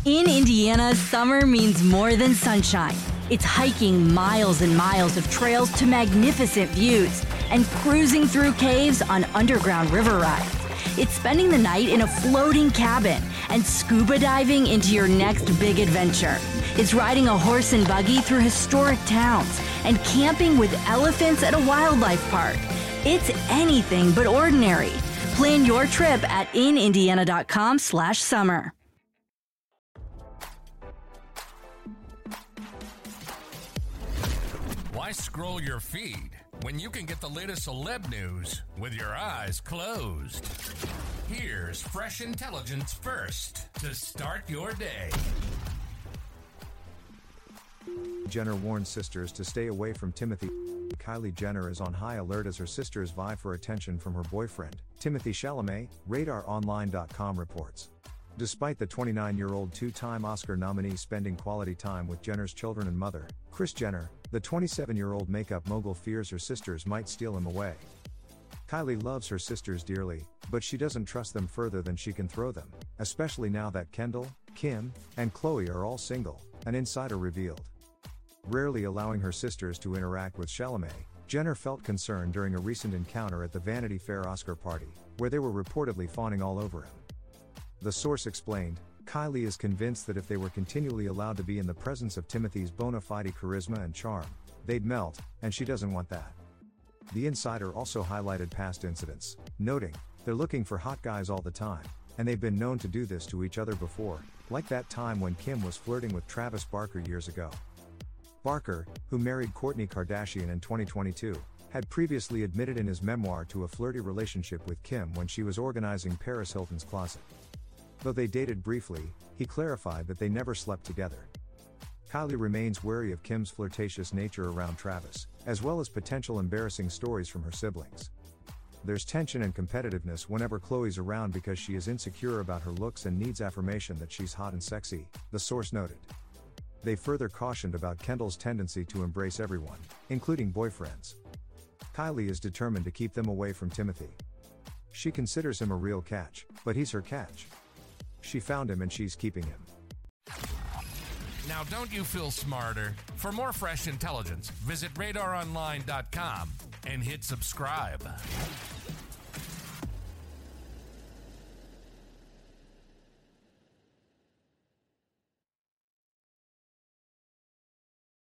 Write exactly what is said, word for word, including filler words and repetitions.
In Indiana, summer means more than sunshine. It's hiking miles and miles of trails to magnificent views and cruising through caves on underground river rides. It's spending the night in a floating cabin and scuba diving into your next big adventure. It's riding a horse and buggy through historic towns and camping with elephants at a wildlife park. It's anything but ordinary. Plan your trip at inindiana.com slash summer. Why scroll your feed when you can get the latest celeb news with your eyes closed? Here's fresh intelligence first to start your day. Jenner warns sisters to stay away from Timothy. Kylie Jenner is on high alert as her sisters vie for attention from her boyfriend, Timothy Chalamet, radar online dot com reports. Despite the twenty-nine-year-old two-time Oscar nominee spending quality time with Jenner's children and mother, Kris Jenner, the twenty-seven-year-old makeup mogul fears her sisters might steal him away. Kylie loves her sisters dearly, but she doesn't trust them further than she can throw them, especially now that Kendall, Kim, and Khloe are all single, an insider revealed. Rarely allowing her sisters to interact with Chalamet, Jenner felt concerned during a recent encounter at the Vanity Fair Oscar party, where they were reportedly fawning all over him. The source explained, Kylie is convinced that if they were continually allowed to be in the presence of Timothy's bona fide charisma and charm, they'd melt, and she doesn't want that. The insider also highlighted past incidents, noting, they're looking for hot guys all the time, and they've been known to do this to each other before, like that time when Kim was flirting with Travis Barker years ago. Barker, who married Kourtney Kardashian in twenty twenty-two, had previously admitted in his memoir to a flirty relationship with Kim when she was organizing Paris Hilton's closet. Though they dated briefly, he clarified that they never slept together. Kylie remains wary of Kim's flirtatious nature around Travis, as well as potential embarrassing stories from her siblings. There's tension and competitiveness whenever Khloe's around because she is insecure about her looks and needs affirmation that she's hot and sexy, the source noted. They further cautioned about Kendall's tendency to embrace everyone, including boyfriends. Kylie is determined to keep them away from Timothy. She considers him a real catch, but he's her catch. She found him and she's keeping him. Now don't you feel smarter? For more fresh intelligence, visit radar online dot com and hit subscribe.